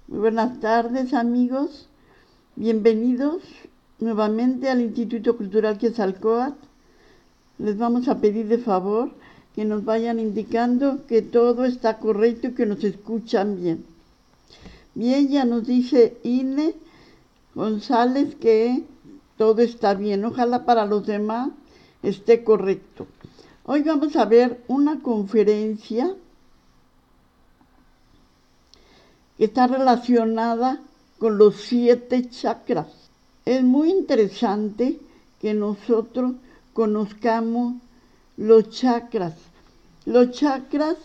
Muy buenas tardes, amigos. Bienvenidos nuevamente al Instituto Cultural Quetzalcóatl. Les vamos a pedir de favor que nos vayan indicando que todo está correcto y que nos escuchan bien. Bien, ya nos dice Ine González que todo está bien. Ojalá para los demás esté correcto. Hoy vamos a ver una conferencia que está relacionada con los 7 chakras. Es muy interesante que nosotros conozcamos los chakras. Los chakras,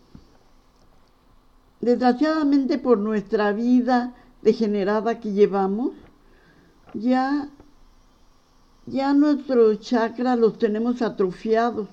desgraciadamente por nuestra vida degenerada que llevamos, ya nuestros chakras los tenemos atrofiados.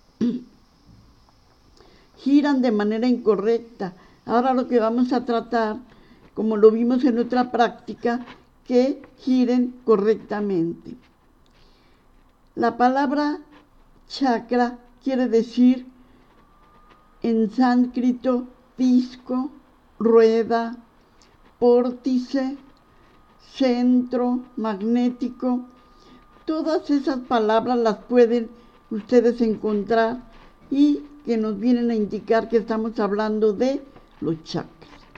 Giran de manera incorrecta. Ahora lo que vamos a tratar, como lo vimos en otra práctica, que giren correctamente. La palabra chakra quiere decir en sánscrito disco, rueda, vórtice, centro, magnético. Todas esas palabras las pueden ustedes encontrar y que nos vienen a indicar que estamos hablando de los chakras.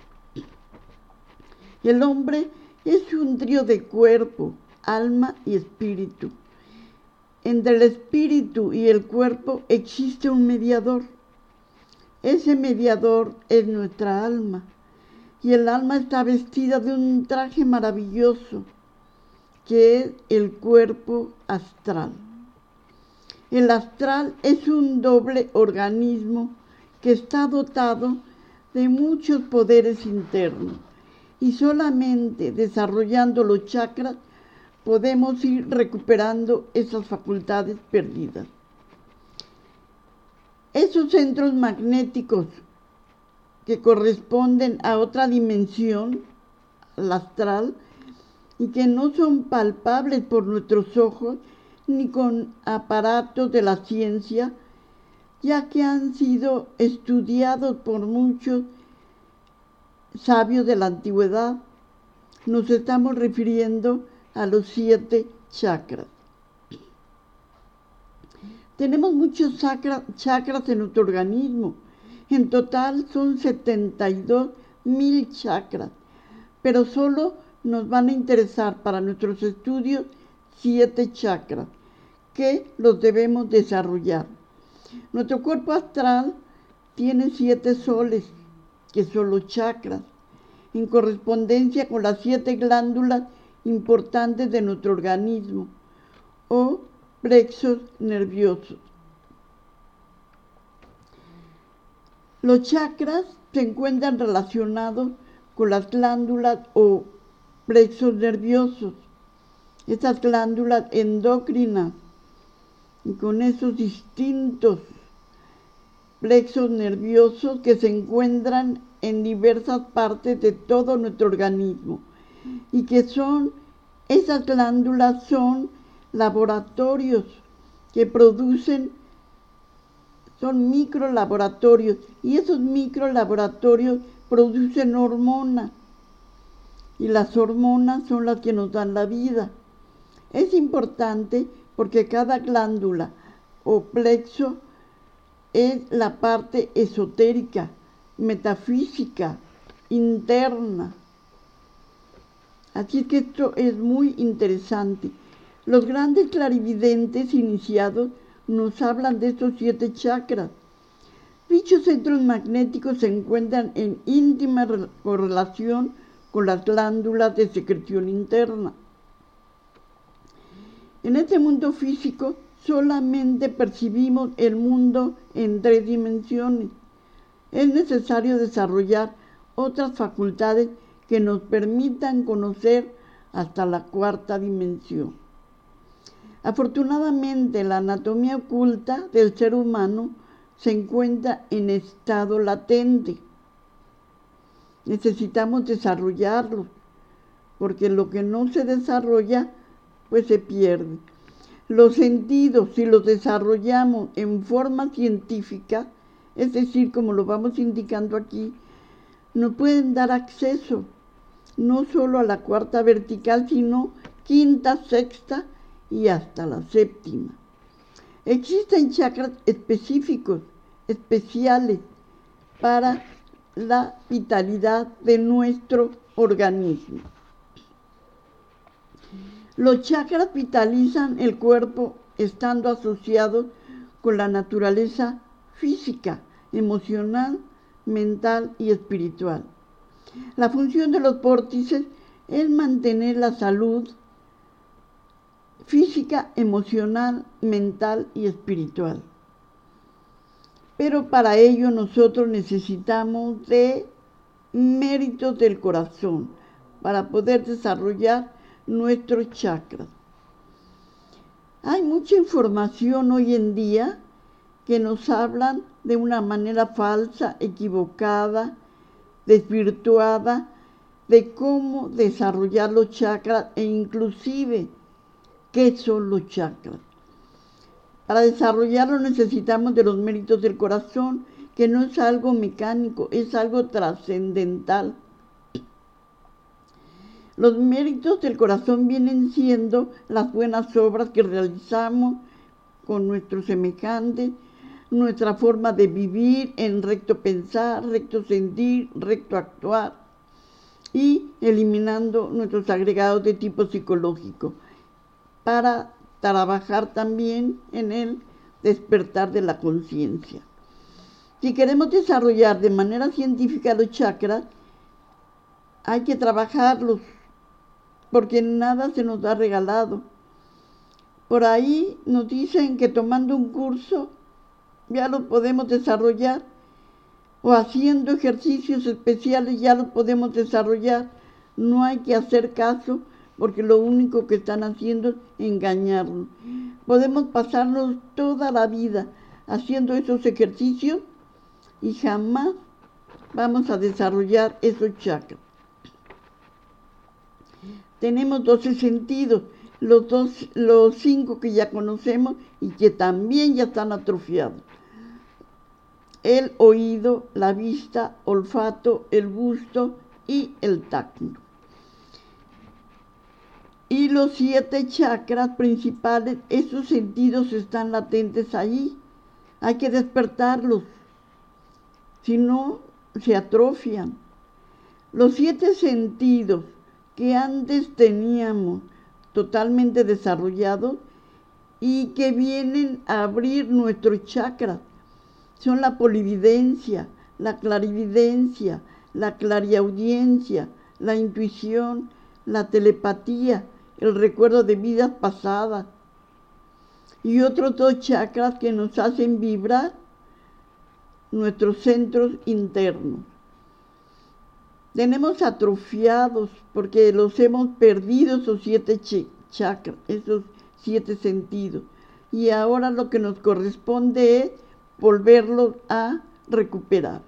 El hombre es un trío de cuerpo, alma y espíritu. Entre el espíritu y el cuerpo existe un mediador. Ese mediador es nuestra alma. Y el alma está vestida de un traje maravilloso, que es el cuerpo astral. El astral es un doble organismo que está dotado de muchos poderes internos y solamente desarrollando los chakras podemos ir recuperando esas facultades perdidas. Esos centros magnéticos que corresponden a otra dimensión, al astral, y que no son palpables por nuestros ojos ni con aparatos de la ciencia, ya que han sido estudiados por muchos sabios de la antigüedad. Nos estamos refiriendo a los 7 chakras. Tenemos muchos chakras en nuestro organismo. En total son 72,000 chakras, pero solo nos van a interesar para nuestros estudios 7 chakras que los debemos desarrollar. Nuestro cuerpo astral tiene 7 soles, que son los chakras, en correspondencia con las 7 glándulas importantes de nuestro organismo, o plexos nerviosos. Los chakras se encuentran relacionados con las glándulas o plexos nerviosos, estas glándulas endocrinas, y con esos distintos plexos nerviosos que se encuentran en diversas partes de todo nuestro organismo y que esas glándulas son laboratorios que son microlaboratorios, y esos microlaboratorios producen hormonas, y las hormonas son las que nos dan la vida. Es importante porque cada glándula o plexo es la parte esotérica, metafísica, interna. Así que esto es muy interesante. Los grandes clarividentes iniciados nos hablan de estos 7 chakras. Dichos centros magnéticos se encuentran en íntima correlación con las glándulas de secreción interna. En este mundo físico solamente percibimos el mundo en 3 dimensiones. Es necesario desarrollar otras facultades que nos permitan conocer hasta la 4ª dimensión. Afortunadamente, la anatomía oculta del ser humano se encuentra en estado latente. Necesitamos desarrollarlo, porque lo que no se desarrolla, pues se pierde. Los sentidos, si los desarrollamos en forma científica, es decir, como lo vamos indicando aquí, nos pueden dar acceso no solo a la cuarta vertical, sino quinta, sexta y hasta la séptima. Existen chakras específicos, especiales, para la vitalidad de nuestro organismo. Los chakras vitalizan el cuerpo estando asociados con la naturaleza física, emocional, mental y espiritual. La función de los vórtices es mantener la salud física, emocional, mental y espiritual. Pero para ello nosotros necesitamos de méritos del corazón para poder desarrollar nuestros chakras. Hay mucha información hoy en día que nos hablan de una manera falsa, equivocada, desvirtuada, de cómo desarrollar los chakras e inclusive qué son los chakras. Para desarrollarlo necesitamos de los méritos del corazón, que no es algo mecánico, es algo trascendental. Los méritos del corazón vienen siendo las buenas obras que realizamos con nuestros semejantes, nuestra forma de vivir en recto pensar, recto sentir, recto actuar, y eliminando nuestros agregados de tipo psicológico para trabajar también en el despertar de la conciencia. Si queremos desarrollar de manera científica los chakras, hay que trabajarlos, porque nada se nos da regalado. Por ahí nos dicen que tomando un curso ya lo podemos desarrollar, o haciendo ejercicios especiales ya lo podemos desarrollar. No hay que hacer caso, porque lo único que están haciendo es engañarnos. Podemos pasarnos toda la vida haciendo esos ejercicios y jamás vamos a desarrollar esos chakras. Tenemos 12 sentidos, los 5 que ya conocemos y que también ya están atrofiados. El oído, la vista, olfato, el gusto y el tacto. Y los 7 chakras principales, esos sentidos están latentes allí. Hay que despertarlos, si no se atrofian. Los 7 sentidos que antes teníamos totalmente desarrollados y que vienen a abrir nuestros chakras son la polividencia, la clarividencia, la clariaudiencia, la intuición, la telepatía, el recuerdo de vidas pasadas y otros 2 chakras que nos hacen vibrar nuestros centros internos. Tenemos atrofiados porque los hemos perdido esos 7 chakras, esos 7 sentidos. Y ahora lo que nos corresponde es volverlos a recuperar.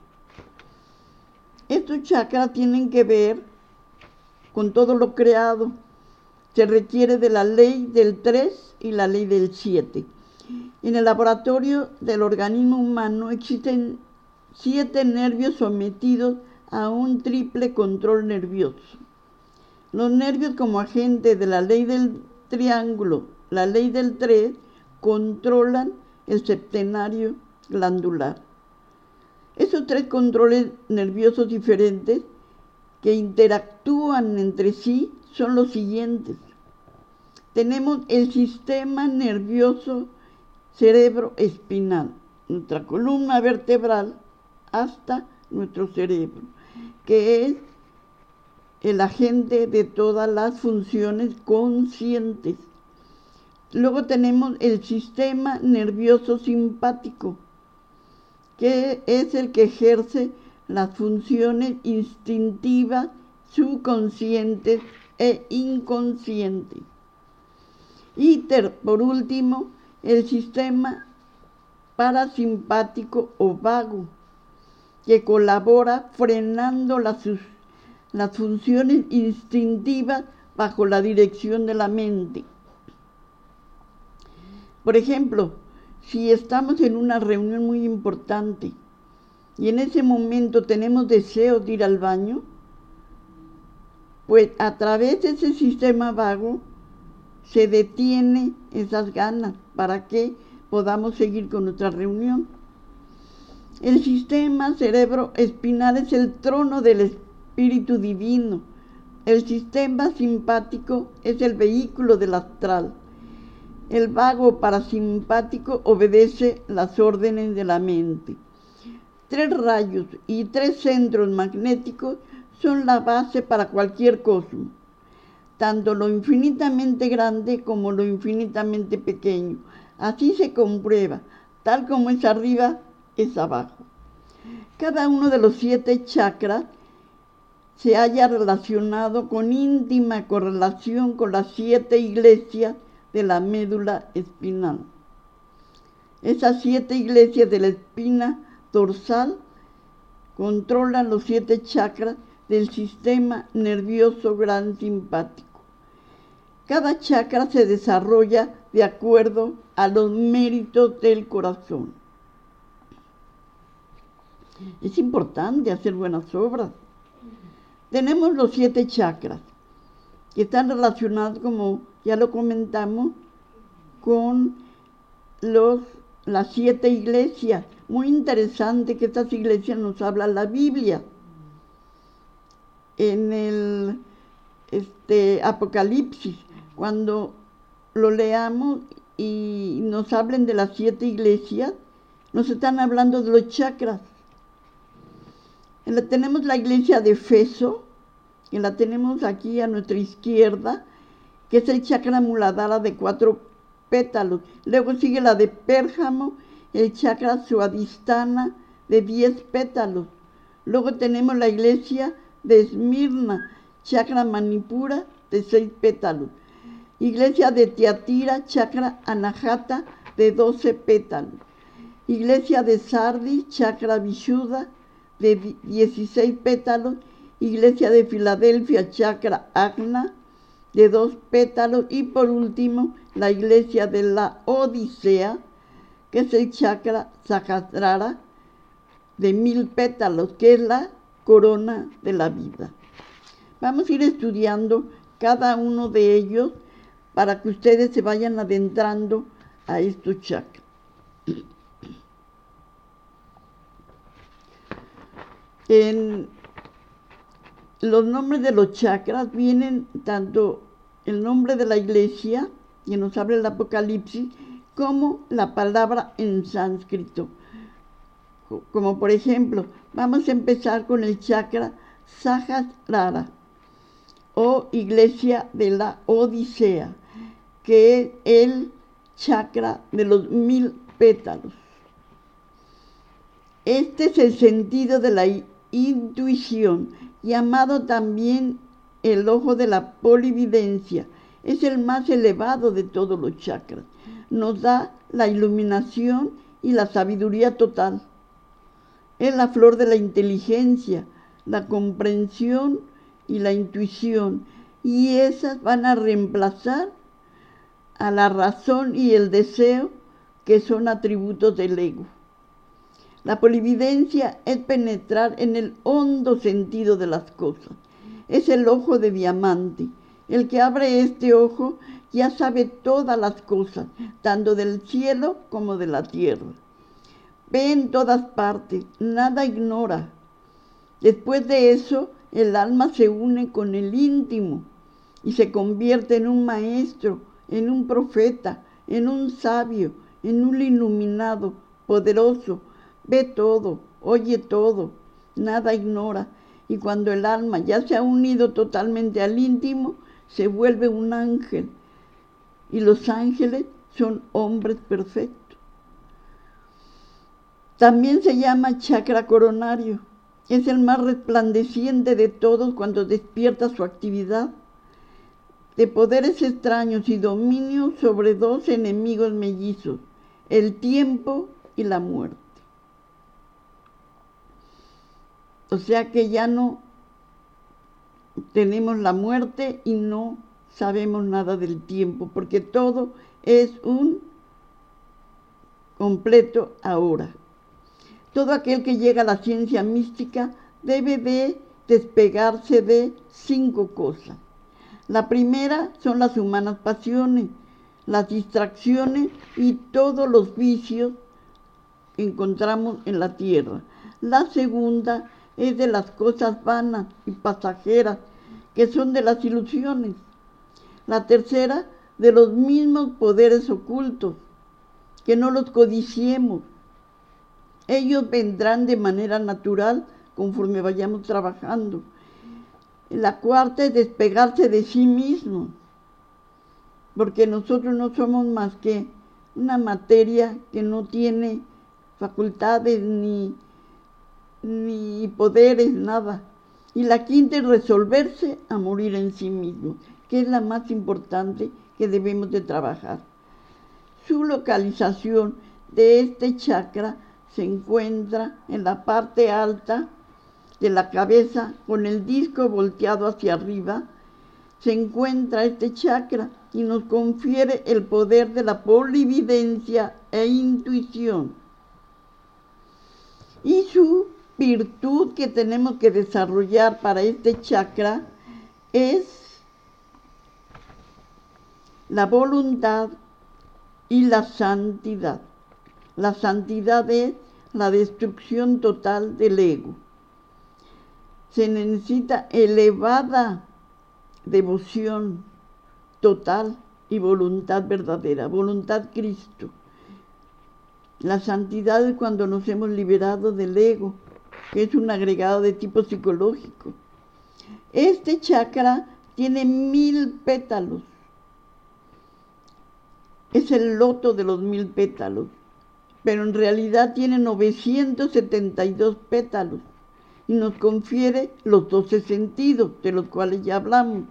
Estos chakras tienen que ver con todo lo creado. Se requiere de la ley del 3 y la ley del 7. En el laboratorio del organismo humano existen 7 nervios sometidos a un triple control nervioso. Los nervios, como agente de la ley del triángulo, la ley del 3, controlan el septenario glandular. Esos 3 controles nerviosos diferentes que interactúan entre sí son los siguientes. Tenemos el sistema nervioso cerebroespinal, nuestra columna vertebral hasta nuestro cerebro, que es el agente de todas las funciones conscientes. Luego tenemos el sistema nervioso simpático, que es el que ejerce las funciones instintivas, subconscientes e inconscientes. Y por último, el sistema parasimpático o vago, que colabora frenando las funciones instintivas bajo la dirección de la mente. Por ejemplo, si estamos en una reunión muy importante y en ese momento tenemos deseos de ir al baño, pues a través de ese sistema vago se detiene esas ganas para que podamos seguir con nuestra reunión. El sistema cerebroespinal es el trono del espíritu divino. El sistema simpático es el vehículo del astral. El vago parasimpático obedece las órdenes de la mente. 3 rayos y 3 centros magnéticos son la base para cualquier cosmos, tanto lo infinitamente grande como lo infinitamente pequeño. Así se comprueba, tal como es arriba, es abajo. Cada uno de los 7 chakras se halla relacionado con íntima correlación con las 7 iglesias de la médula espinal. Esas 7 iglesias de la espina dorsal controlan los 7 chakras del sistema nervioso gran simpático. Cada chakra se desarrolla de acuerdo a los méritos del corazón. Es importante hacer buenas obras. Tenemos los 7 chakras, que están relacionados, como ya lo comentamos, con las 7 iglesias. Muy interesante que estas iglesias nos habla la Biblia. En el Apocalipsis, cuando lo leamos y nos hablen de las 7 iglesias, nos están hablando de los chakras. Tenemos la iglesia de Efeso, que la tenemos aquí a nuestra izquierda, que es el chakra Muladhara de 4 pétalos. Luego sigue la de Pérgamo, el chakra Suadhisthana de 10 pétalos. Luego tenemos la iglesia de Esmirna, chakra Manipura de 6 pétalos. Iglesia de Tiatira, chakra Anahata de 12 pétalos. Iglesia de Sardis, chakra Vishuddha de 16 pétalos. Iglesia de Filadelfia, chakra Agna de 2 pétalos. Y por último, la iglesia de la Odisea, que es el chakra Sahasrara de 1000 pétalos, que es la corona de la vida. Vamos a ir estudiando cada uno de ellos para que ustedes se vayan adentrando a estos chakras. En los nombres de los chakras vienen tanto el nombre de la iglesia, que nos habla el Apocalipsis, como la palabra en sánscrito. Como por ejemplo, vamos a empezar con el chakra Sahasrara, o iglesia de la Odisea, que es el chakra de los 1000 pétalos. Este es el sentido de la intuición, llamado también el ojo de la polividencia. Es el más elevado de todos los chakras. Nos da la iluminación y la sabiduría total. Es la flor de la inteligencia, la comprensión y la intuición. Y esas van a reemplazar a la razón y el deseo, que son atributos del ego. La polividencia es penetrar en el hondo sentido de las cosas. Es el ojo de diamante. El que abre este ojo ya sabe todas las cosas, tanto del cielo como de la tierra. Ve en todas partes, nada ignora. Después de eso, el alma se une con el íntimo y se convierte en un maestro, en un profeta, en un sabio, en un iluminado, poderoso. Ve todo, oye todo, nada ignora. Y cuando el alma ya se ha unido totalmente al íntimo, se vuelve un ángel. Y los ángeles son hombres perfectos. También se llama chakra coronario. Es el más resplandeciente de todos cuando despierta su actividad de poderes extraños y dominio sobre 2 enemigos mellizos, el tiempo y la muerte. O sea que ya no tenemos la muerte y no sabemos nada del tiempo, porque todo es un completo ahora. Todo aquel que llega a la ciencia mística debe de despegarse de 5 cosas. La primera son las humanas pasiones, las distracciones y todos los vicios que encontramos en la tierra. La segunda es de las cosas vanas y pasajeras, que son de las ilusiones. La tercera, de los mismos poderes ocultos, que no los codiciemos. Ellos vendrán de manera natural conforme vayamos trabajando. La cuarta es despegarse de sí mismo, porque nosotros no somos más que una materia que no tiene facultades ni poderes, nada. Y la quinta es resolverse a morir en sí mismo, que es la más importante que debemos de trabajar. Su localización de este chakra se encuentra en la parte alta de la cabeza, con el disco volteado hacia arriba. Se encuentra este chakra y nos confiere el poder de la polividencia e intuición. Y su virtud que tenemos que desarrollar para este chakra es la voluntad y la santidad. La santidad es la destrucción total del ego. Se necesita elevada devoción total y voluntad verdadera, voluntad Cristo. La santidad es cuando nos hemos liberado del ego, que es un agregado de tipo psicológico. Este chakra tiene 1000 pétalos. Es el loto de los 1000 pétalos, pero en realidad tiene 972 pétalos y nos confiere los 12 sentidos, de los cuales ya hablamos.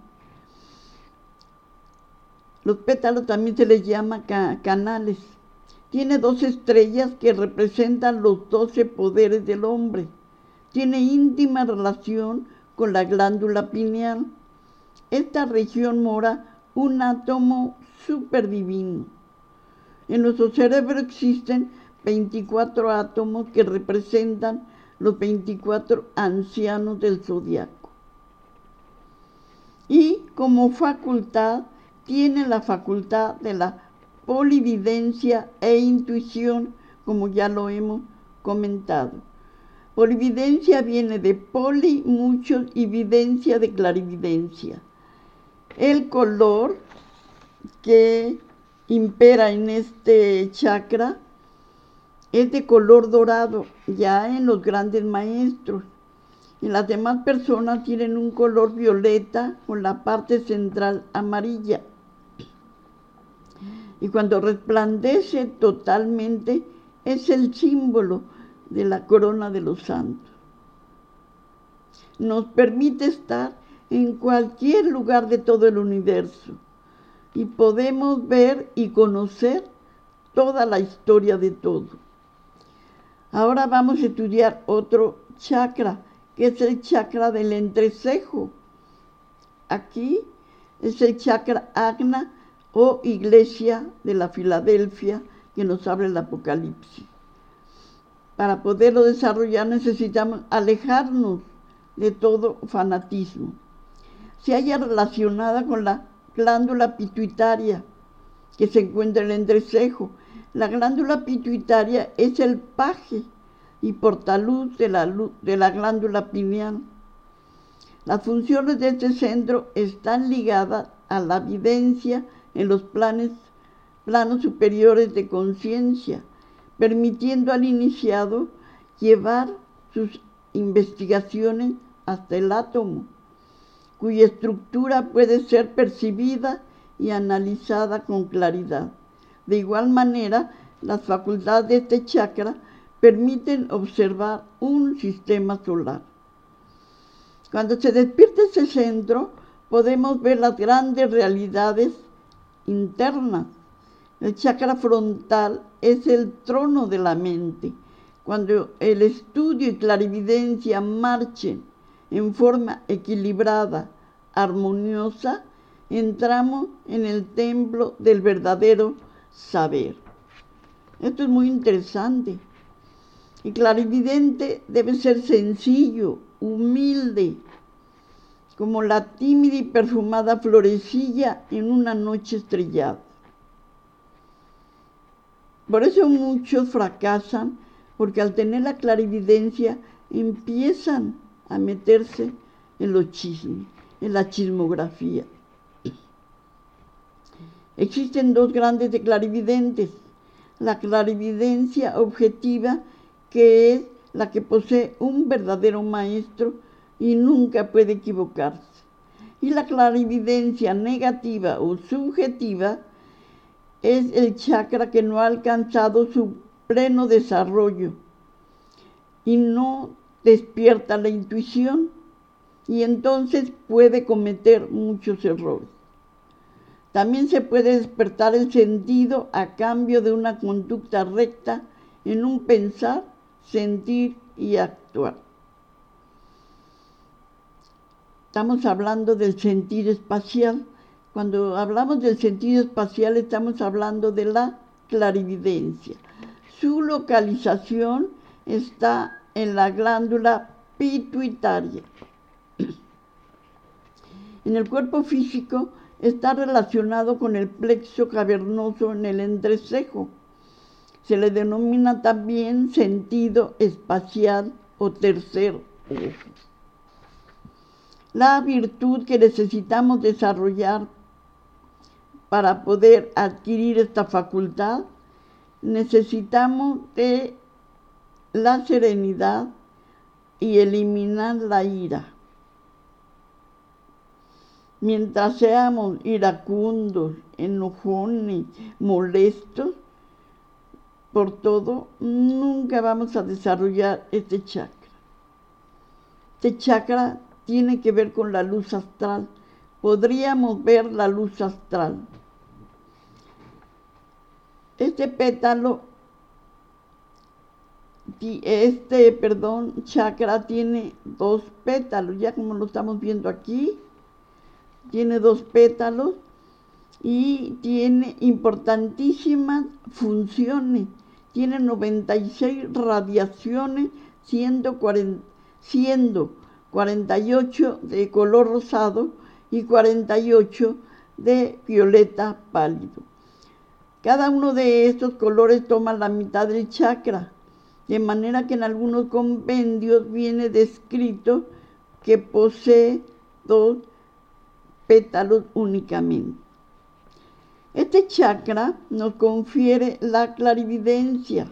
Los pétalos también se les llama canales. Tiene 2 estrellas que representan los 12 poderes del hombre. Tiene íntima relación con la glándula pineal. Esta región mora un átomo superdivino. En nuestro cerebro existen 24 átomos que representan los 24 ancianos del zodiaco. Y como facultad, tiene la facultad de la polividencia e intuición, como ya lo hemos comentado. Polividencia viene de poli, muchos, y videncia de clarividencia. El color que impera en este chakra es de color dorado, ya en los grandes maestros. Y las demás personas tienen un color violeta con la parte central amarilla. Y cuando resplandece totalmente, es el símbolo de la corona de los santos. Nos permite estar en cualquier lugar de todo el universo y podemos ver y conocer toda la historia de todo. Ahora vamos a estudiar otro chakra, que es el chakra del entrecejo. Aquí es el chakra Agna o iglesia de la Filadelfia, que nos habla el Apocalipsis. Para poderlo desarrollar necesitamos alejarnos de todo fanatismo. Se halla relacionada con la glándula pituitaria, que se encuentra en el entrecejo. La glándula pituitaria es el paje y portaluz de la glándula pineal. Las funciones de este centro están ligadas a la videncia en los planos superiores de conciencia, permitiendo al iniciado llevar sus investigaciones hasta el átomo, cuya estructura puede ser percibida y analizada con claridad. De igual manera, las facultades de este chakra permiten observar un sistema solar. Cuando se despierta ese centro, podemos ver las grandes realidades internas. El chakra frontal es el trono de la mente. Cuando el estudio y clarividencia marchen en forma equilibrada, armoniosa, entramos en el templo del verdadero saber. Esto es muy interesante. El clarividente debe ser sencillo, humilde, como la tímida y perfumada florecilla en una noche estrellada. Por eso muchos fracasan, porque al tener la clarividencia empiezan a meterse en los chismes, en la chismografía. Existen dos grandes de clarividentes: la clarividencia objetiva, que es la que posee un verdadero maestro y nunca puede equivocarse, y la clarividencia negativa o subjetiva es el chakra que no ha alcanzado su pleno desarrollo y no despierta la intuición, y entonces puede cometer muchos errores. También se puede despertar el sentido a cambio de una conducta recta en un pensar, sentir y actuar. Estamos hablando del sentido espacial. Cuando hablamos del sentido espacial estamos hablando de la clarividencia. Su localización está en la glándula pituitaria. En el cuerpo físico está relacionado con el plexo cavernoso en el entrecejo. Se le denomina también sentido espacial o tercer ojo. La virtud que necesitamos desarrollar para poder adquirir esta facultad, necesitamos de la serenidad y eliminar la ira. Mientras seamos iracundos, enojones, molestos por todo, nunca vamos a desarrollar este chakra. Este chakra tiene que ver con la luz astral. Podríamos ver la luz astral. Este chakra tiene dos pétalos, ya como lo estamos viendo aquí. Tiene dos pétalos y tiene importantísimas funciones. Tiene 96 radiaciones, siendo 48 de color rosado y 48 de violeta pálido. Cada uno de estos colores toma la mitad del chakra, de manera que en algunos compendios viene descrito que posee dos pétalos únicamente. Este chakra nos confiere la clarividencia.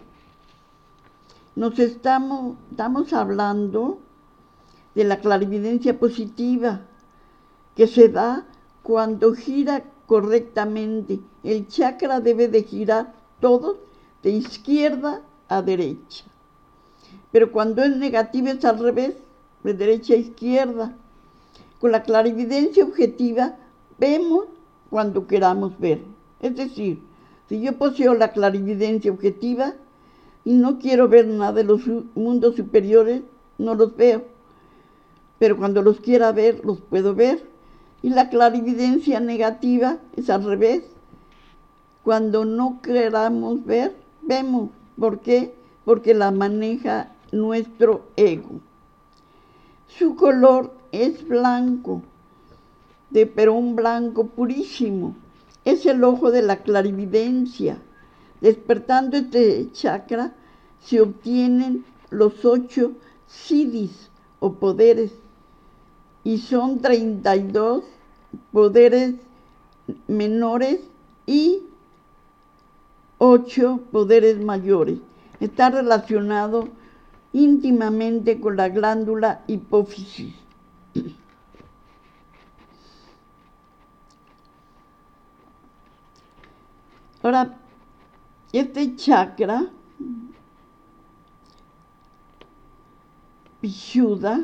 Estamos hablando de la clarividencia positiva, que se da cuando gira correctamente. El chakra debe de girar todo de izquierda a derecha. Pero cuando es negativa es al revés, de derecha a izquierda. Con la clarividencia objetiva vemos cuando queramos ver. Es decir, si yo poseo la clarividencia objetiva y no quiero ver nada de los mundos superiores, no los veo. Pero cuando los quiera ver, los puedo ver. Y la clarividencia negativa es al revés. Cuando no queramos ver, vemos. ¿Por qué? Porque la maneja nuestro ego. Su color es blanco, pero un blanco purísimo. Es el ojo de la clarividencia. Despertando este chakra se obtienen los 8 siddhis o poderes, y son 32 poderes menores y 8 poderes mayores. Está relacionado íntimamente con la glándula hipófisis. Ahora, este chakra, Vishuddha,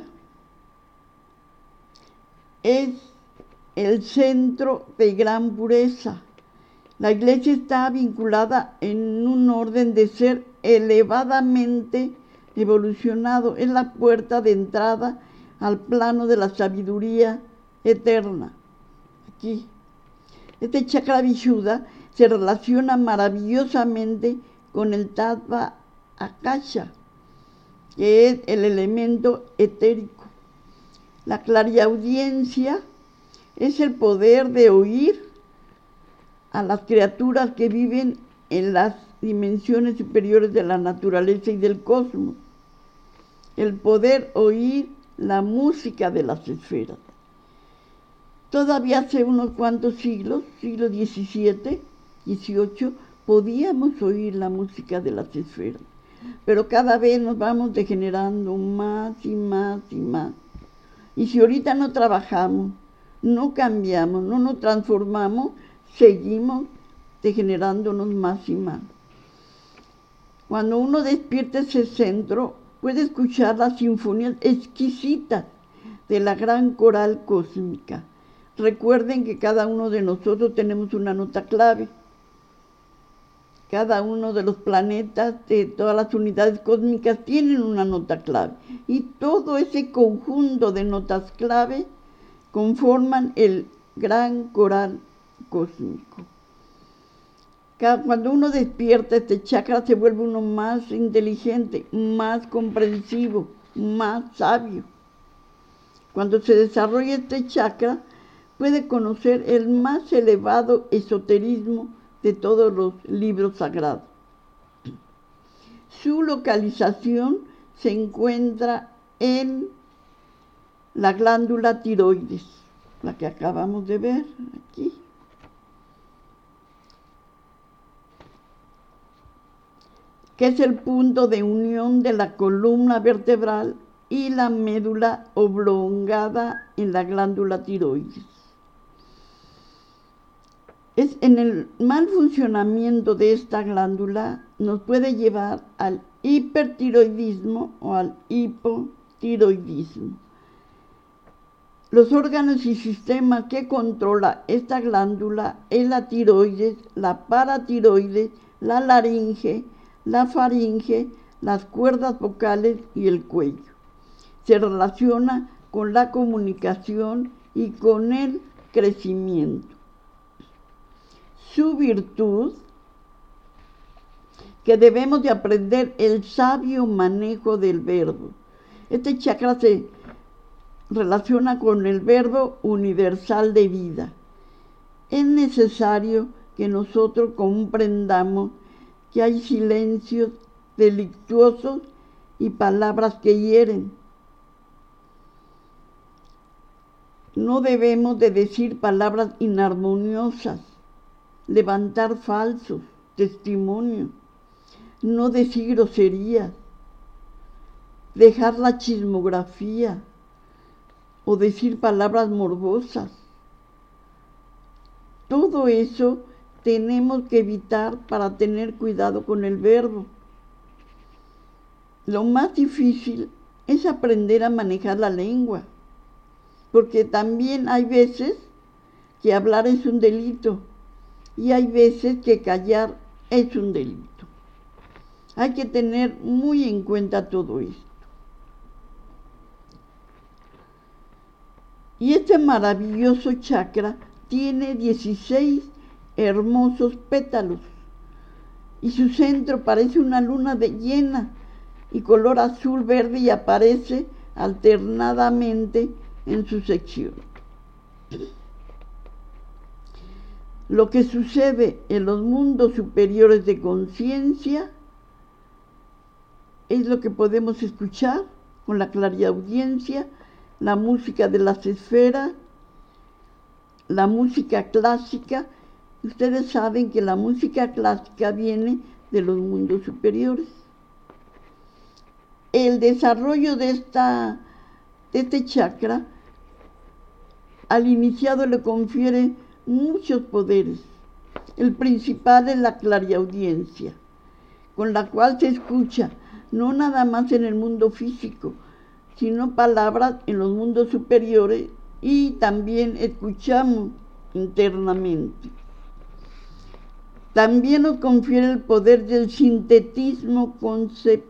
es el centro de gran pureza. La iglesia está vinculada en un orden de ser elevadamente evolucionado. Es la puerta de entrada al plano de la sabiduría eterna. Aquí. Este chakra Vishuddha se relaciona maravillosamente con el Tattva Akasha, que es el elemento etérico. La clariaudiencia es el poder de oír a las criaturas que viven en las dimensiones superiores de la naturaleza y del cosmos. El poder oír la música de las esferas. Todavía hace unos cuantos siglos, siglo XVII, XVIII, podíamos oír la música de las esferas, pero cada vez nos vamos degenerando más y más y más. Y si ahorita no trabajamos, no cambiamos, no nos transformamos, seguimos degenerándonos más y más. Cuando uno despierta ese centro, puede escuchar las sinfonías exquisitas de la gran coral cósmica. Recuerden que cada uno de nosotros tenemos una nota clave. Cada uno de los planetas de todas las unidades cósmicas tienen una nota clave. Y todo ese conjunto de notas clave conforman el gran coral cósmico. Cuando uno despierta este chakra, se vuelve uno más inteligente, más comprensivo, más sabio. Cuando se desarrolla este chakra, puede conocer el más elevado esoterismo de todos los libros sagrados. Su localización se encuentra en la glándula tiroides, la que acabamos de ver aquí. Que es el punto de unión de la columna vertebral y la médula oblongada en la glándula tiroides. En el mal funcionamiento de esta glándula nos puede llevar al hipertiroidismo o al hipotiroidismo. Los órganos y sistemas que controla esta glándula es la tiroides, la paratiroides, la laringe, la faringe, las cuerdas vocales y el cuello. Se relaciona con la comunicación y con el crecimiento. Su virtud, que debemos de aprender el sabio manejo del verbo. Este chakra se relaciona con el verbo universal de vida. Es necesario que nosotros comprendamos que hay silencios delictuosos y palabras que hieren. No debemos de decir palabras inarmoniosas, levantar falsos testimonios, no decir groserías, dejar la chismografía o decir palabras morbosas. Todo eso tenemos que evitar para tener cuidado con el verbo. Lo más difícil es aprender a manejar la lengua, porque también hay veces que hablar es un delito y hay veces que callar es un delito. Hay que tener muy en cuenta todo esto. Y este maravilloso chakra tiene 16 hermosos pétalos y su centro parece una luna llena y color azul verde y aparece alternadamente en su sección. Lo que sucede en los mundos superiores de conciencia es lo que podemos escuchar con la clariaudiencia, la música de las esferas, la música clásica. Ustedes saben que la música clásica viene de los mundos superiores. El desarrollo de este chakra, al iniciado le confiere muchos poderes. El principal es la clariaudiencia, con la cual se escucha no nada más en el mundo físico, sino palabras en los mundos superiores y también escuchamos internamente. También nos confiere el poder del sintetismo conceptual,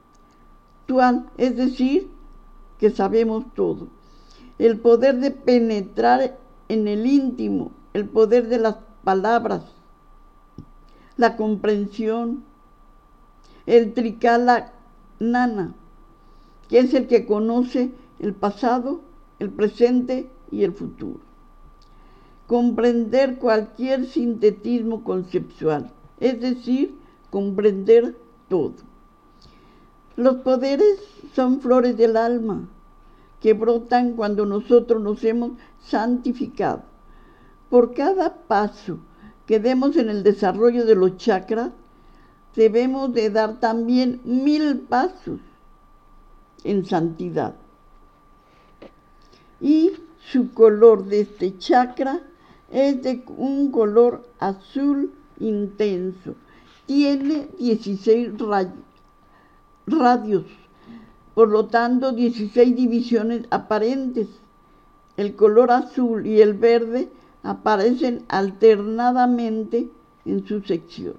es decir, que sabemos todo. El poder de penetrar en el íntimo, el poder de las palabras, la comprensión, el trikala nana, que es el que conoce el pasado, el presente y el futuro. Comprender cualquier sintetismo conceptual, es decir, comprender todo. Los poderes son flores del alma que brotan cuando nosotros nos hemos santificado. Por cada paso que demos en el desarrollo de los chakras, debemos de dar también 1000 pasos en santidad. Y su color de este chakra es de un color azul intenso. Tiene 16 radios, por lo tanto 16 divisiones aparentes. El color azul y el verde aparecen alternadamente en su sección.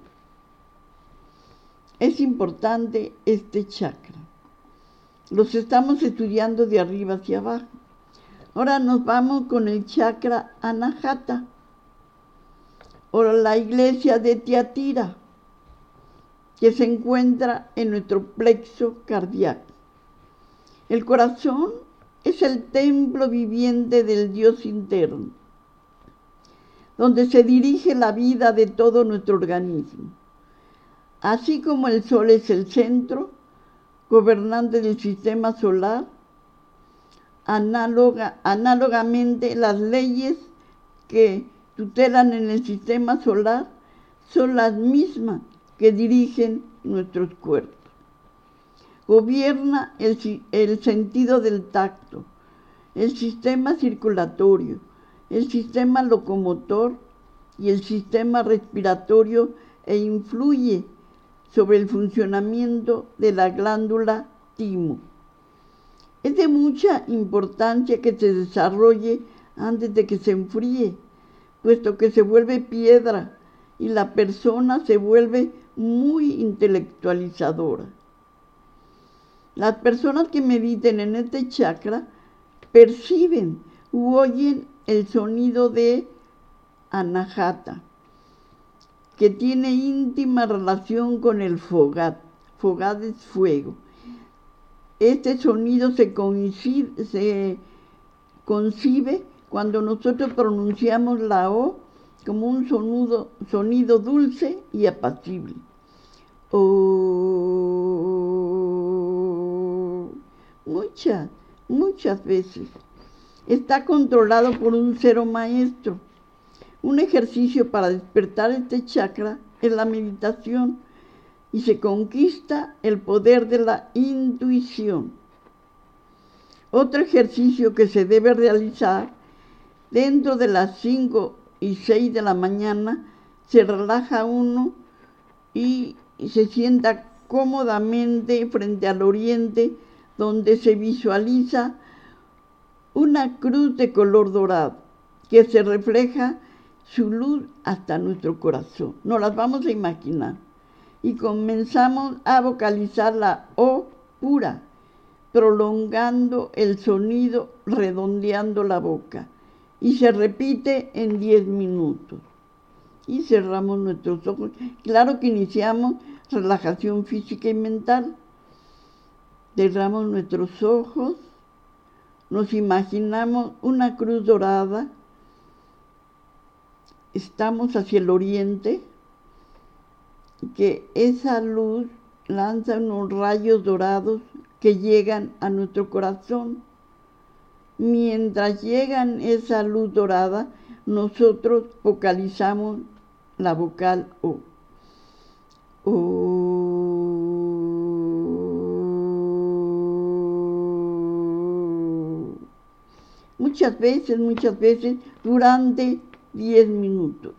Es importante este chakra. Los estamos estudiando de arriba hacia abajo. Ahora nos vamos con el chakra Anahata, o la iglesia de Tiatira, que se encuentra en nuestro plexo cardíaco. El corazón es el templo viviente del Dios interno, donde se dirige la vida de todo nuestro organismo. Así como el Sol es el centro, gobernante del sistema solar, análogamente las leyes que tutelan en el sistema solar son las mismas que dirigen nuestros cuerpos. Gobierna el sentido del tacto, el sistema circulatorio, el sistema locomotor y el sistema respiratorio e influye sobre el funcionamiento de la glándula timo. Es de mucha importancia que se desarrolle antes de que se enfríe, puesto que se vuelve piedra y la persona se vuelve muy intelectualizadora. Las personas que mediten en este chakra perciben u oyen el sonido de Anahata, que tiene íntima relación con el fogat. Fogat es fuego. Este sonido se concibe cuando nosotros pronunciamos la O como un sonido dulce y apacible. Muchas veces está controlado por un cero maestro. Un ejercicio para despertar este chakra es la meditación y se conquista el poder de la intuición. Otro ejercicio que se debe realizar dentro de las 5 y 6 de la mañana, se relaja uno y se sienta cómodamente frente al oriente, donde se visualiza una cruz de color dorado que se refleja su luz hasta nuestro corazón. Nos las vamos a imaginar y comenzamos a vocalizar la O pura, prolongando el sonido, redondeando la boca, y se repite en 10 minutos. Y cerramos nuestros ojos. Claro que iniciamos relajación física y mental. Cerramos nuestros ojos, nos imaginamos una cruz dorada, estamos hacia el oriente, que esa luz lanza unos rayos dorados que llegan a nuestro corazón. Mientras llegan esa luz dorada, nosotros vocalizamos la vocal O. Muchas veces, durante 10 minutos.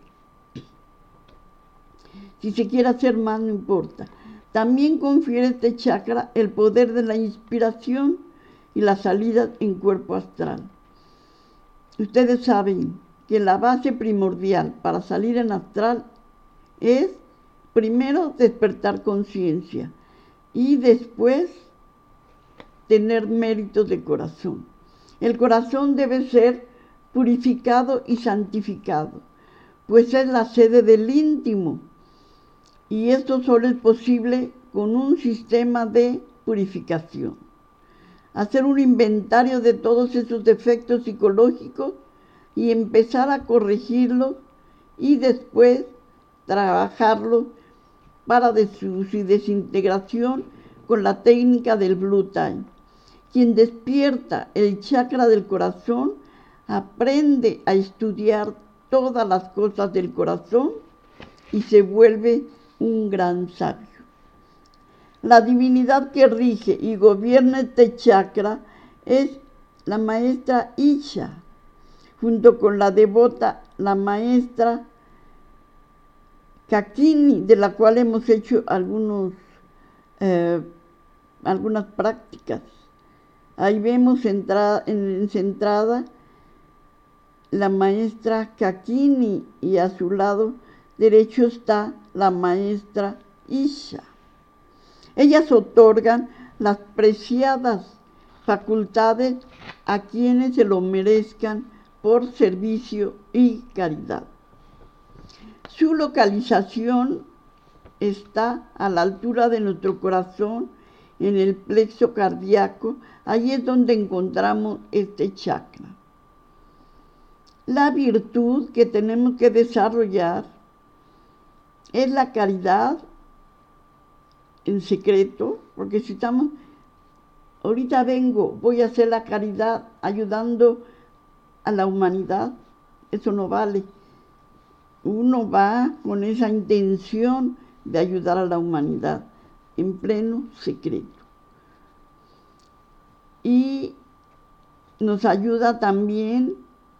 Si se quiere hacer más, no importa. También confiere este chakra el poder de la inspiración y la salida en cuerpo astral. Ustedes saben que la base primordial para salir en astral es primero despertar conciencia y después tener méritos de corazón. El corazón debe ser purificado y santificado, pues es la sede del íntimo, y esto solo es posible con un sistema de purificación. hacer un inventario de todos esos defectos psicológicos y empezar a corregirlos y después trabajarlos para su desintegración con la técnica del Blue Time. Quien despierta el chakra del corazón aprende a estudiar todas las cosas del corazón y se vuelve un gran sabio. La divinidad que rige y gobierna este chakra es la maestra Isha, junto con la devota, la maestra Kakini, de la cual hemos hecho algunas prácticas. Ahí vemos centrada la maestra Kakini y a su lado derecho está la maestra Isha. Ellas otorgan las preciadas facultades a quienes se lo merezcan por servicio y caridad. Su localización está a la altura de nuestro corazón, en el plexo cardíaco. Ahí es donde encontramos este chakra. La virtud que tenemos que desarrollar es la caridad en secreto, porque si estamos, ahorita voy a hacer la caridad ayudando a la humanidad, eso no vale. Uno va con esa intención de ayudar a la humanidad en pleno secreto. Y nos ayuda también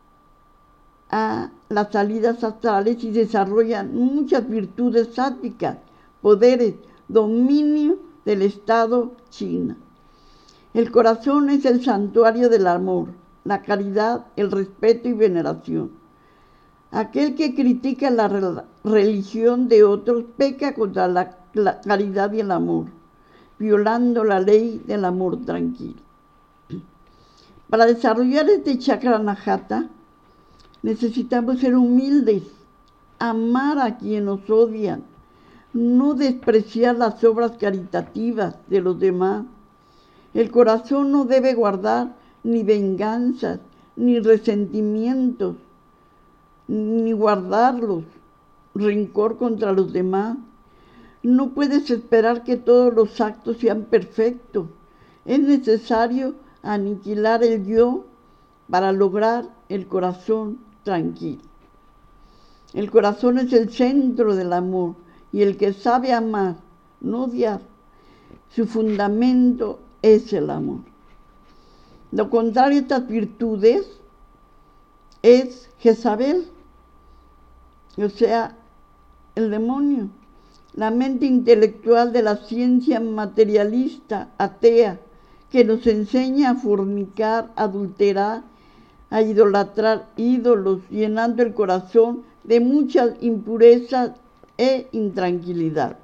a las salidas astrales y desarrollan muchas virtudes sáttvicas, poderes, dominio del estado China. El corazón es el santuario del amor, la caridad, el respeto y veneración. Aquel que critica la religión de otros peca contra la caridad y el amor, violando la ley del amor tranquilo. Para desarrollar este chakra anahata, necesitamos ser humildes, amar a quienes nos odian, no despreciar las obras caritativas de los demás. El corazón no debe guardar ni venganzas, ni resentimientos, ni guardarlos, rencor contra los demás. No puedes esperar que todos los actos sean perfectos. Es necesario aniquilar el yo para lograr el corazón tranquilo. El corazón es el centro del amor y el que sabe amar, no odiar, su fundamento es el amor. Lo contrario a estas virtudes es Jezabel, o sea, el demonio, la mente intelectual de la ciencia materialista, atea, que nos enseña a fornicar, adulterar, a idolatrar ídolos, llenando el corazón de muchas impurezas e intranquilidad.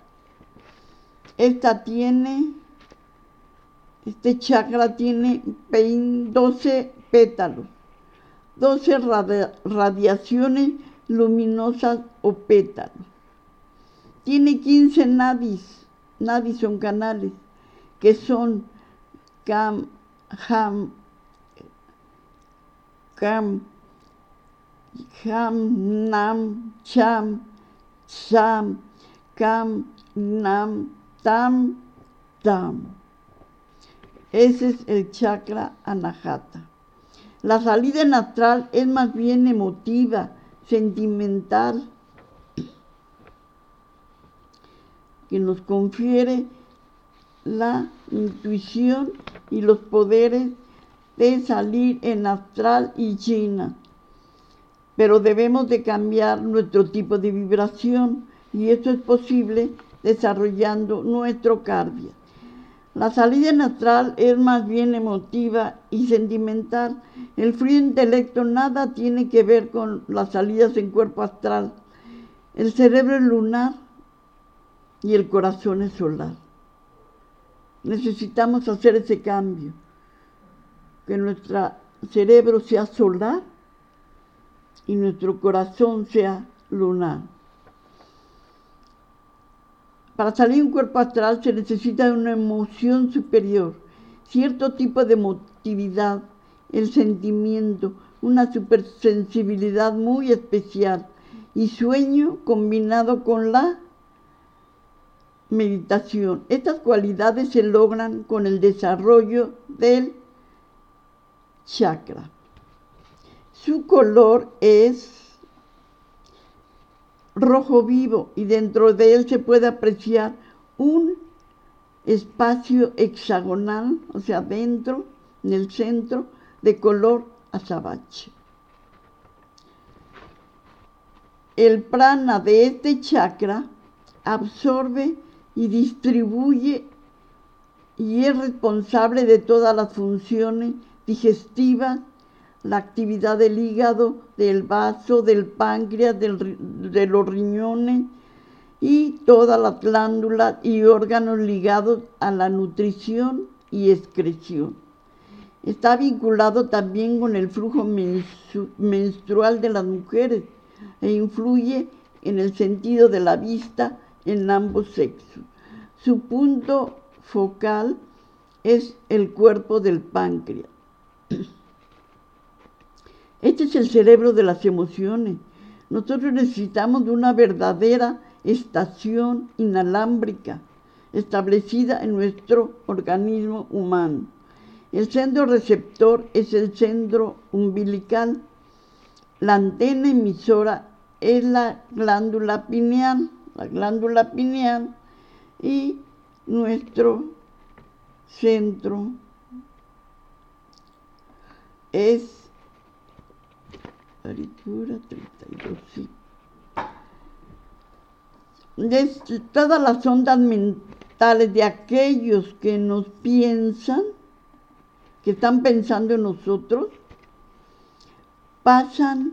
Este chakra tiene 12 pétalos, 12 radiaciones luminosas o pétalos. Tiene 15 nadis son canales, que son Kam, Ham, Nam, Cham, Sam, Kam, Nam, Tam, Tam. Ese es el chakra anahata. La salida en astral es más bien emotiva, sentimental, que nos confiere la intuición y los poderes de salir en astral y China. Pero debemos de cambiar nuestro tipo de vibración y eso es posible desarrollando nuestro cardia. La salida en astral es más bien emotiva y sentimental. El frío intelecto nada tiene que ver con las salidas en cuerpo astral. El cerebro es lunar y el corazón es solar. Necesitamos hacer ese cambio, que nuestro cerebro sea solar y nuestro corazón sea lunar. Para salir un cuerpo astral se necesita una emoción superior. cierto tipo de emotividad, el sentimiento, una supersensibilidad muy especial y sueño combinado con la meditación. Estas cualidades se logran con el desarrollo del chakra. Su color es rojo vivo y dentro de él se puede apreciar un espacio hexagonal, o sea, dentro, en el centro, de color azabache. El prana de este chakra absorbe y distribuye y es responsable de todas las funciones digestivas, la actividad del hígado, del vaso, del páncreas, de los riñones y todas las glándulas y órganos ligados a la nutrición y excreción. Está vinculado también con el flujo menstrual de las mujeres e influye en el sentido de la vista en ambos sexos. Su punto focal es el cuerpo del páncreas. Este es el cerebro de las emociones. Nosotros necesitamos de una verdadera estación inalámbrica establecida en nuestro organismo humano. El centro receptor es el centro umbilical. La antena emisora es la glándula pineal, y nuestro centro es Aritura 32, sí. Todas las ondas mentales de aquellos que nos piensan, que están pensando en nosotros, pasan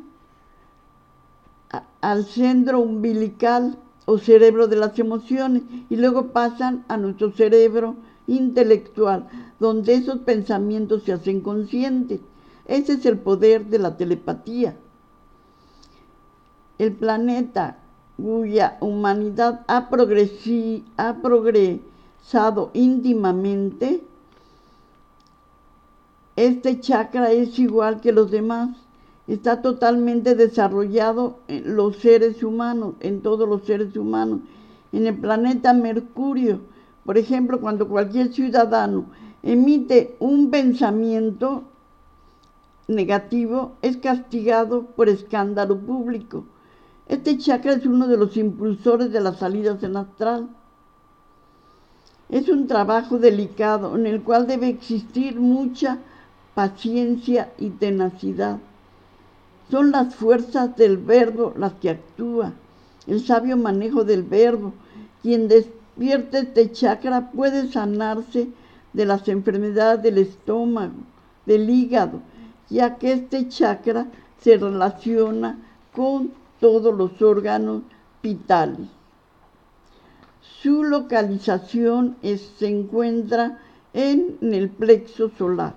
al centro umbilical o cerebro de las emociones y luego pasan a nuestro cerebro intelectual, donde esos pensamientos se hacen conscientes. Ese es el poder de la telepatía. El planeta cuya humanidad ha progresado íntimamente, este chakra es igual que los demás. Está totalmente desarrollado en los seres humanos, en todos los seres humanos. En el planeta Mercurio, por ejemplo, cuando cualquier ciudadano emite un pensamiento negativo, es castigado por escándalo público. Este chakra es uno de los impulsores de las salidas en astral. Es un trabajo delicado en el cual debe existir mucha paciencia y tenacidad. Son las fuerzas del verbo las que actúan, el sabio manejo del verbo. Quien despierte este chakra puede sanarse de las enfermedades del estómago, del hígado, ya que este chakra se relaciona con todos los órganos vitales. Su localización se encuentra en el plexo solar.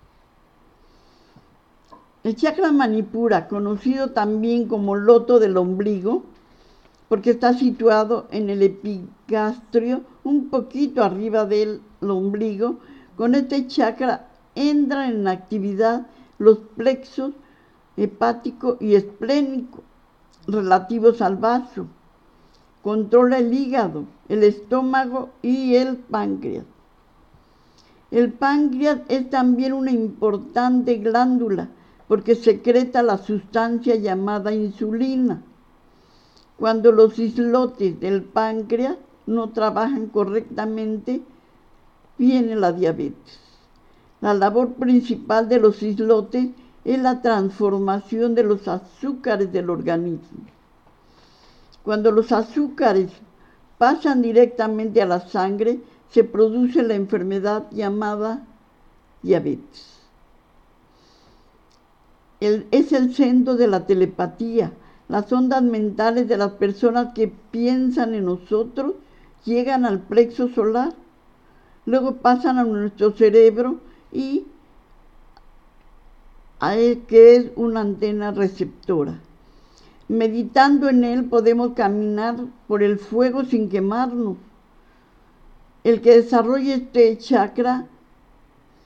El chakra Manipura, conocido también como loto del ombligo, porque está situado en el epigastrio, un poquito arriba del ombligo, con este chakra entran en actividad los plexos hepático y esplénico, relativos al vaso. Controla el hígado, el estómago y el páncreas. El páncreas es también una importante glándula porque secreta la sustancia llamada insulina. Cuando los islotes del páncreas no trabajan correctamente, viene la diabetes. La labor principal de los islotes es la transformación de los azúcares del organismo. Cuando los azúcares pasan directamente a la sangre, se produce la enfermedad llamada diabetes. Es el centro de la telepatía. Las ondas mentales de las personas que piensan en nosotros llegan al plexo solar, luego pasan a nuestro cerebro y que es una antena receptora. Meditando en él podemos caminar por el fuego sin quemarnos. El que desarrolla este chakra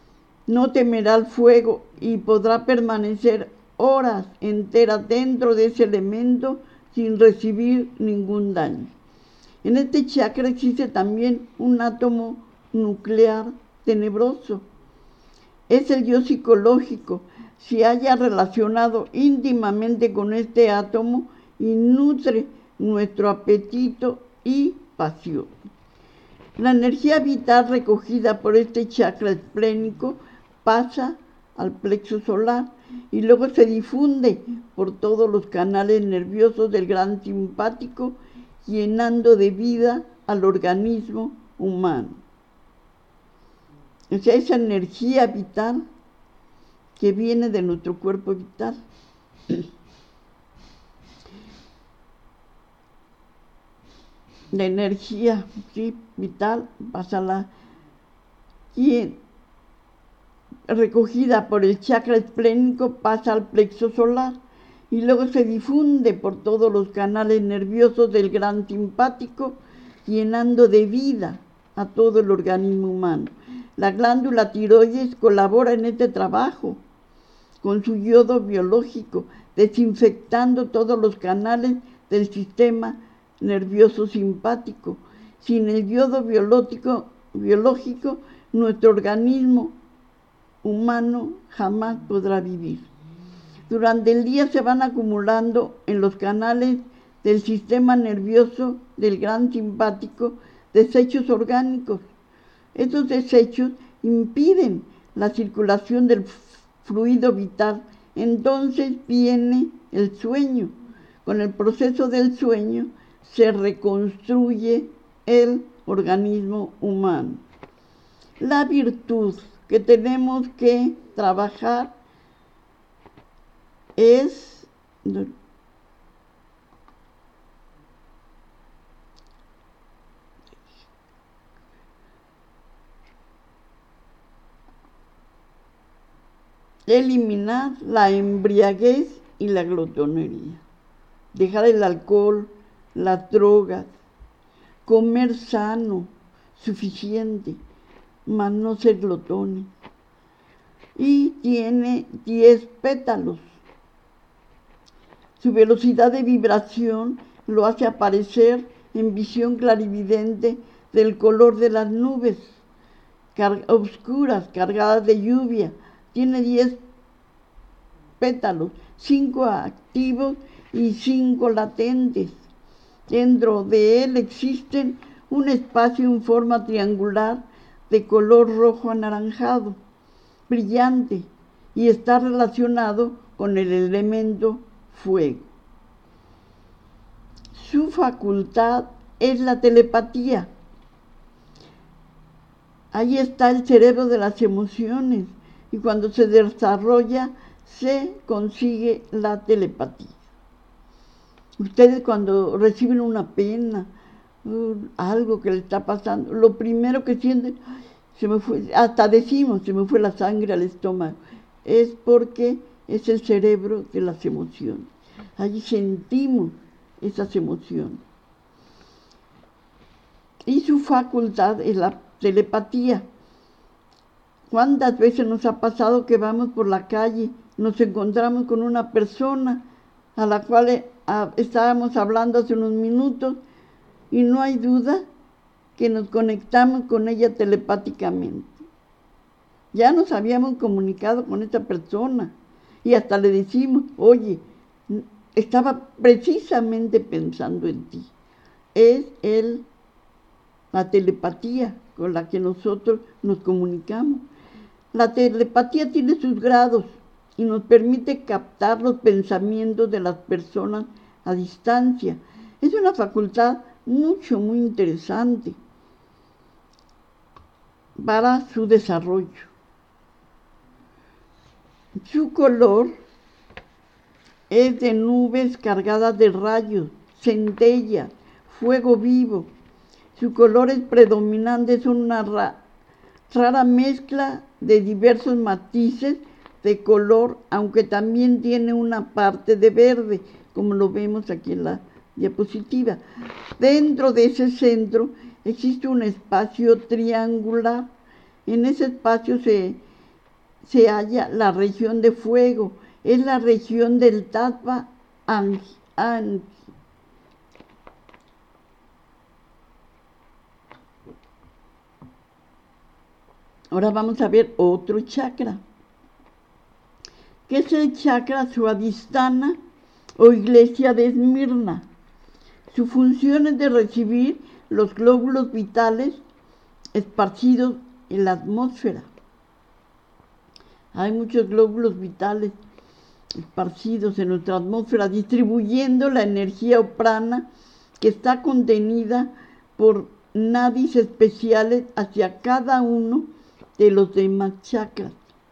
no temerá el fuego y podrá permanecer horas enteras dentro de ese elemento sin recibir ningún daño. En este chakra existe también un átomo nuclear tenebroso. Es el yo psicológico. Se halla relacionado íntimamente con este átomo y nutre nuestro apetito y pasión. La energía vital recogida por este chakra esplénico pasa al plexo solar y luego se difunde por todos los canales nerviosos del gran simpático, llenando de vida al organismo humano. O sea, esa energía vital que viene de nuestro cuerpo vital. La energía vital pasa y recogida por el chakra esplénico pasa al plexo solar y luego se difunde por todos los canales nerviosos del gran simpático, llenando de vida a todo el organismo humano. La glándula tiroides colabora en este trabajo con su yodo biológico, desinfectando todos los canales del sistema nervioso simpático. Sin el yodo biológico, nuestro organismo humano jamás podrá vivir. Durante el día se van acumulando en los canales del sistema nervioso del gran simpático desechos orgánicos. Estos desechos impiden la circulación del fluido vital. Entonces viene el sueño. Con el proceso del sueño se reconstruye el organismo humano. La virtud que tenemos que trabajar es eliminar la embriaguez y la glotonería, dejar el alcohol, las drogas, comer sano, suficiente, mas no ser glotones. Y tiene 10 pétalos. Su velocidad de vibración lo hace aparecer en visión clarividente del color de las nubes oscuras, cargadas de lluvia. Tiene 10 pétalos, 5 activos y 5 latentes. Dentro de él existe un espacio en forma triangular de color rojo anaranjado, brillante, y está relacionado con el elemento fuego. Su facultad es la telepatía. Ahí está el cerebro de las emociones y cuando se desarrolla se consigue la telepatía. Ustedes cuando reciben una pena, algo que le está pasando, lo primero que sienten, hasta decimos, se me fue la sangre al estómago, es porque es el cerebro de las emociones. Allí sentimos esas emociones. Y su facultad es la telepatía. ¿Cuántas veces nos ha pasado que vamos por la calle, nos encontramos con una persona a la cual estábamos hablando hace unos minutos y no hay duda que nos conectamos con ella telepáticamente? Ya nos habíamos comunicado con esta persona y hasta le decimos, oye, estaba precisamente pensando en ti. Es la telepatía con la que nosotros nos comunicamos. La telepatía tiene sus grados y nos permite captar los pensamientos de las personas a distancia. Es una facultad muy interesante para su desarrollo. Su color es de nubes cargadas de rayos, centellas, fuego vivo. Sus colores predominantes son una rara mezcla de diversos matices de color, aunque también tiene una parte de verde, como lo vemos aquí en la diapositiva. Dentro de ese centro existe un espacio triangular. En ese espacio se se halla la región de fuego, es la región del Tattva Angi. Ahora vamos a ver otro chakra, que es el chakra Swadhisthana o iglesia de Esmirna. Su función es de recibir los glóbulos vitales esparcidos en la atmósfera. Hay muchos glóbulos vitales esparcidos en nuestra atmósfera, distribuyendo la energía o prana que está contenida por nadis especiales hacia cada uno de los demás chakras.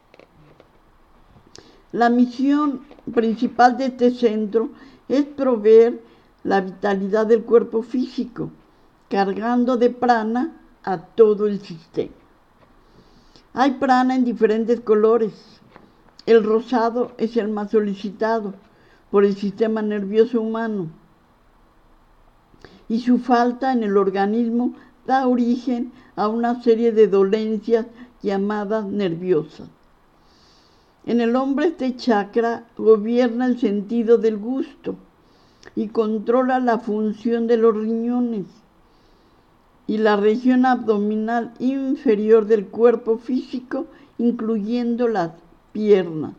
La misión principal de este centro es proveer la vitalidad del cuerpo físico, cargando de prana a todo el sistema. Hay prana en diferentes colores. El rosado es el más solicitado por el sistema nervioso humano, y su falta en el organismo da origen a una serie de dolencias llamadas nerviosas. En el hombre este chakra gobierna el sentido del gusto y controla la función de los riñones y la región abdominal inferior del cuerpo físico, incluyendo las piernas.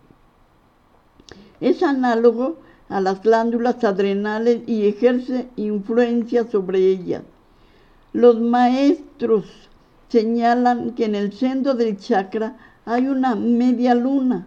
Es análogo a las glándulas adrenales y ejerce influencia sobre ellas. Los maestros señalan que en el centro del chakra hay una media luna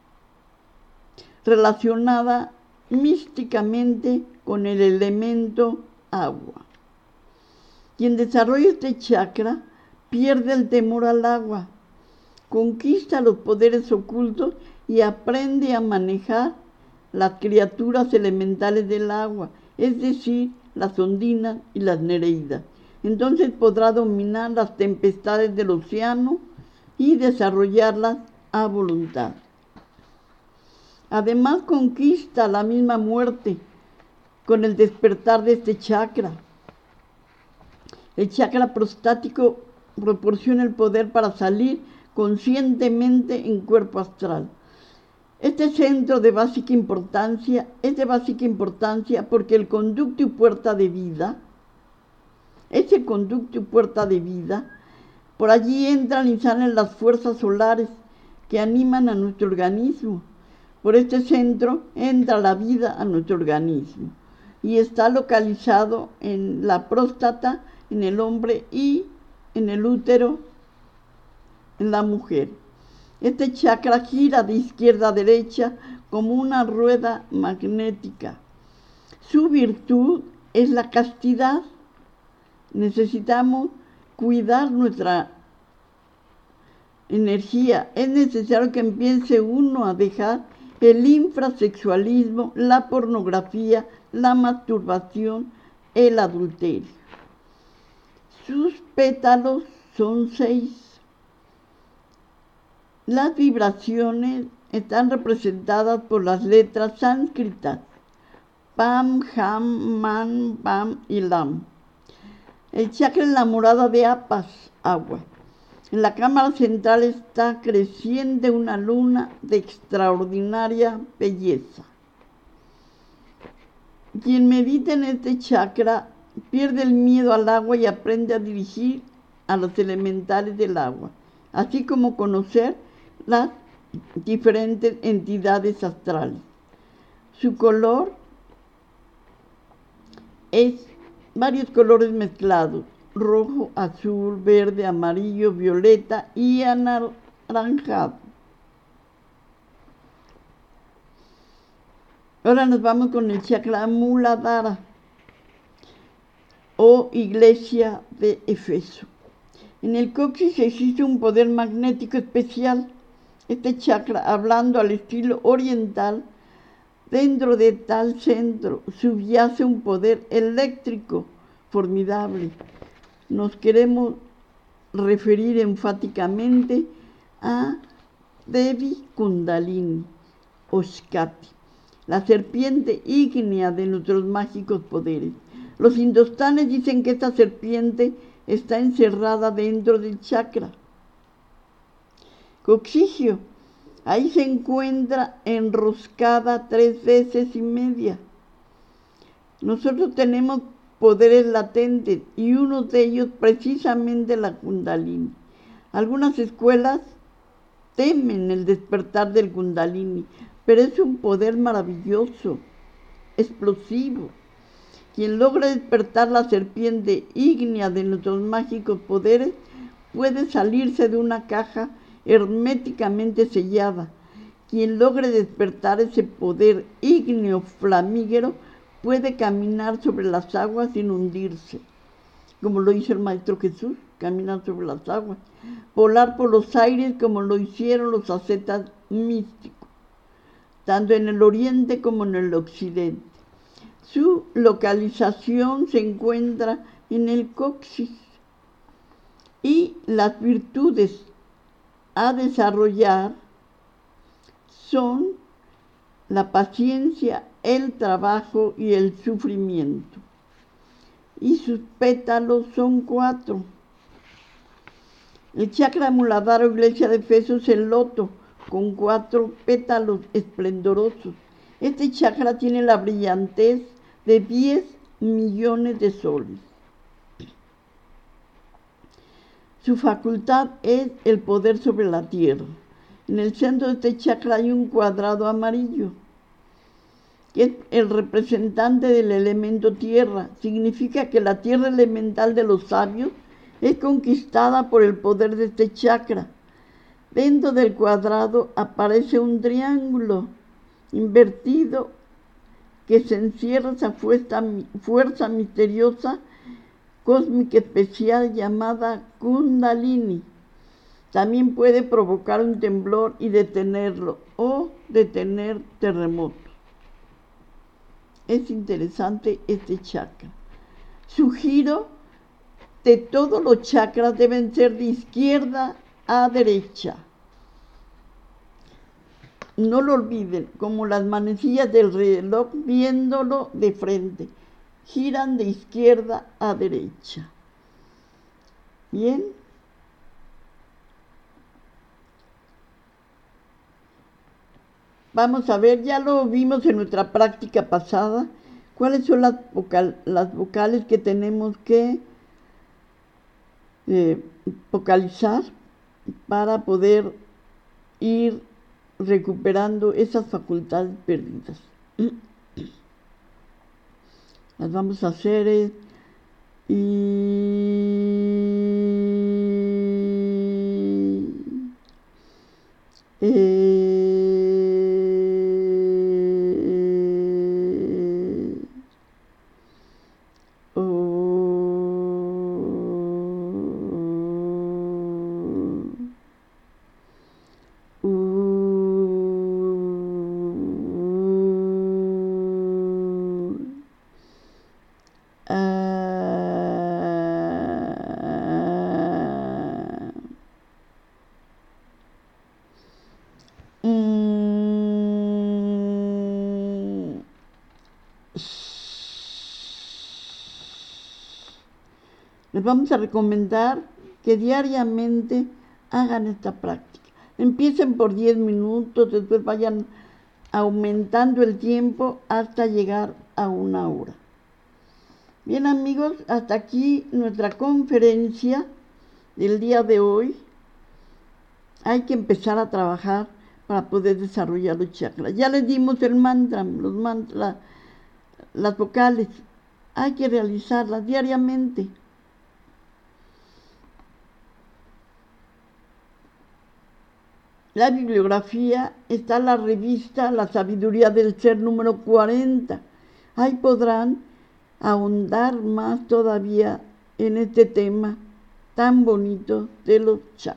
relacionada místicamente con el elemento agua. Quien desarrolla este chakra pierde el temor al agua, conquista los poderes ocultos y aprende a manejar las criaturas elementales del agua, es decir, las ondinas y las nereidas. Entonces podrá dominar las tempestades del océano y desarrollarlas a voluntad. Además, conquista la misma muerte con el despertar de este chakra. El chakra prostático proporciona el poder para salir conscientemente en cuerpo astral. Este centro es de básica importancia porque el conducto y puerta de vida, por allí entran y salen las fuerzas solares que animan a nuestro organismo. Por este centro entra la vida a nuestro organismo y está localizado en la próstata, en el hombre, y en el útero, en la mujer. Este chakra gira de izquierda a derecha como una rueda magnética. Su virtud es la castidad. Necesitamos cuidar nuestra energía. Es necesario que empiece uno a dejar el infrasexualismo, la pornografía, la masturbación, el adulterio. Sus pétalos son 6. Las vibraciones están representadas por las letras sánscritas Pam, Ham, Man, Pam y Lam. El chakra es la morada de Apas, agua. En la cámara central está creciente una luna de extraordinaria belleza. Quien medita en este chakra pierde el miedo al agua y aprende a dirigir a los elementales del agua, así como conocer las diferentes entidades astrales. Su color es varios colores mezclados: rojo, azul, verde, amarillo, violeta y anaranjado. Ahora nos vamos con el chakra Muladhara o iglesia de Éfeso. En el coxis existe un poder magnético especial. Este chakra, hablando al estilo oriental, dentro de tal centro subyace un poder eléctrico formidable. Nos queremos referir enfáticamente a Devi Kundalini o Shakti, la serpiente ígnea de nuestros mágicos poderes. Los hindustanes dicen que esta serpiente está encerrada dentro del chakra. coccigio. Ahí se encuentra enroscada 3 veces y media. Nosotros tenemos poderes latentes y uno de ellos precisamente la Kundalini. Algunas escuelas temen el despertar del Kundalini, pero es un poder maravilloso, explosivo. Quien logra despertar la serpiente ígnea de nuestros mágicos poderes puede salirse de una caja herméticamente sellada. Quien logre despertar ese poder ígneo flamígero puede caminar sobre las aguas sin hundirse, como lo hizo el Maestro Jesús, caminar sobre las aguas, volar por los aires como lo hicieron los ascetas místicos, tanto en el oriente como en el occidente. Su localización se encuentra en el coxis y las virtudes a desarrollar son la paciencia, el trabajo y el sufrimiento. Y sus pétalos son 4. El chakra Muladhara, iglesia de Efeso, es el loto, con 4 pétalos esplendorosos. Este chakra tiene la brillantez de 10 millones de soles. Su facultad es el poder sobre la tierra. En el centro de este chakra hay un cuadrado amarillo, que es el representante del elemento tierra. Significa que la tierra elemental de los sabios es conquistada por el poder de este chakra. Dentro del cuadrado aparece un triángulo invertido que se encierra esa fuerza misteriosa, cósmica especial llamada Kundalini. También puede provocar un temblor y detenerlo, o detener terremotos. Es interesante este chakra. Su giro de todos los chakras deben ser de izquierda a derecha. No lo olviden, como las manecillas del reloj, viéndolo de frente. Giran de izquierda a derecha. Bien. Vamos a ver, ya lo vimos en nuestra práctica pasada, cuáles son las vocales que tenemos que vocalizar para poder ir recuperando esas facultades perdidas. Las vamos a hacer les vamos a recomendar que diariamente hagan esta práctica. Empiecen por 10 minutos, después vayan aumentando el tiempo hasta llegar a 1 hora. Bien, amigos, hasta aquí nuestra conferencia del día de hoy. Hay que empezar a trabajar para poder desarrollar los chakras. Ya les dimos el mantra, los mantras, las vocales. Hay que realizarlas diariamente. La bibliografía está en la revista La Sabiduría del Ser número 40. Ahí podrán ahondar más todavía en este tema tan bonito de los chakras.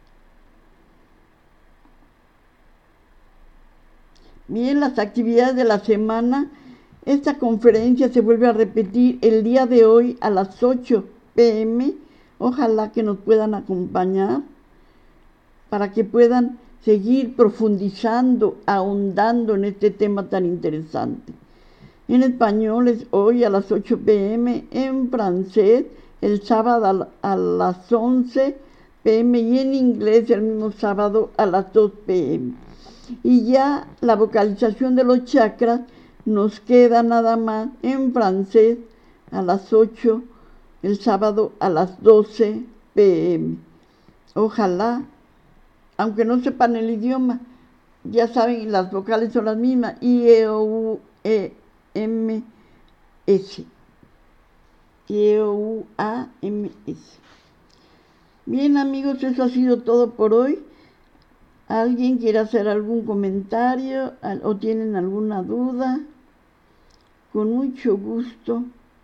Bien, las actividades de la semana. Esta conferencia se vuelve a repetir el día de hoy a las 8 p.m. Ojalá que nos puedan acompañar para que puedan seguir profundizando, ahondando en este tema tan interesante. En español es hoy a las 8 p.m, en francés el sábado a las 11 p.m. y en inglés el mismo sábado a las 2 p.m. Y ya la vocalización de los chakras nos queda nada más en francés a las 8, el sábado a las 12 p.m. Ojalá, aunque no sepan el idioma, ya saben, las vocales son las mismas, I, E, O, U, E, M, S. I, E, O, U, A, M, S. Bien, amigos, eso ha sido todo por hoy. ¿Alguien quiere hacer algún comentario o tienen alguna duda? Con mucho gusto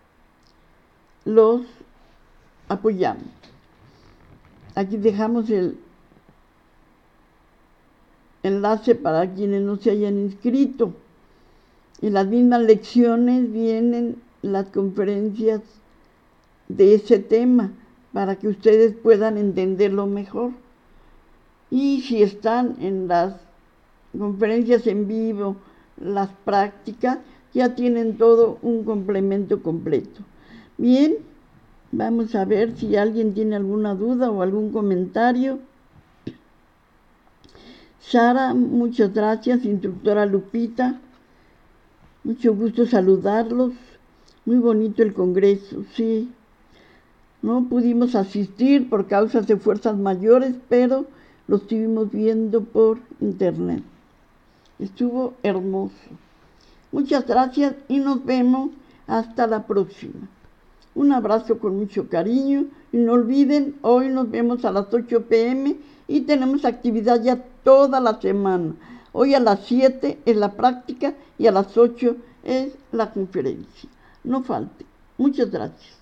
los apoyamos. Aquí dejamos el enlace para quienes no se hayan inscrito. En las mismas lecciones vienen las conferencias de ese tema para que ustedes puedan entenderlo mejor. Y si están en las conferencias en vivo, las prácticas, ya tienen todo un complemento completo. Bien, vamos a ver si alguien tiene alguna duda o algún comentario. Sara, muchas gracias. Instructora Lupita, mucho gusto saludarlos. Muy bonito el congreso, sí. No pudimos asistir por causas de fuerzas mayores, pero lo estuvimos viendo por internet. Estuvo hermoso. Muchas gracias y nos vemos hasta la próxima. Un abrazo con mucho cariño y no olviden, hoy nos vemos a las 8 p.m. y tenemos actividad ya toda la semana. Hoy a las 7 es la práctica y a las 8 es la conferencia. No falte. Muchas gracias.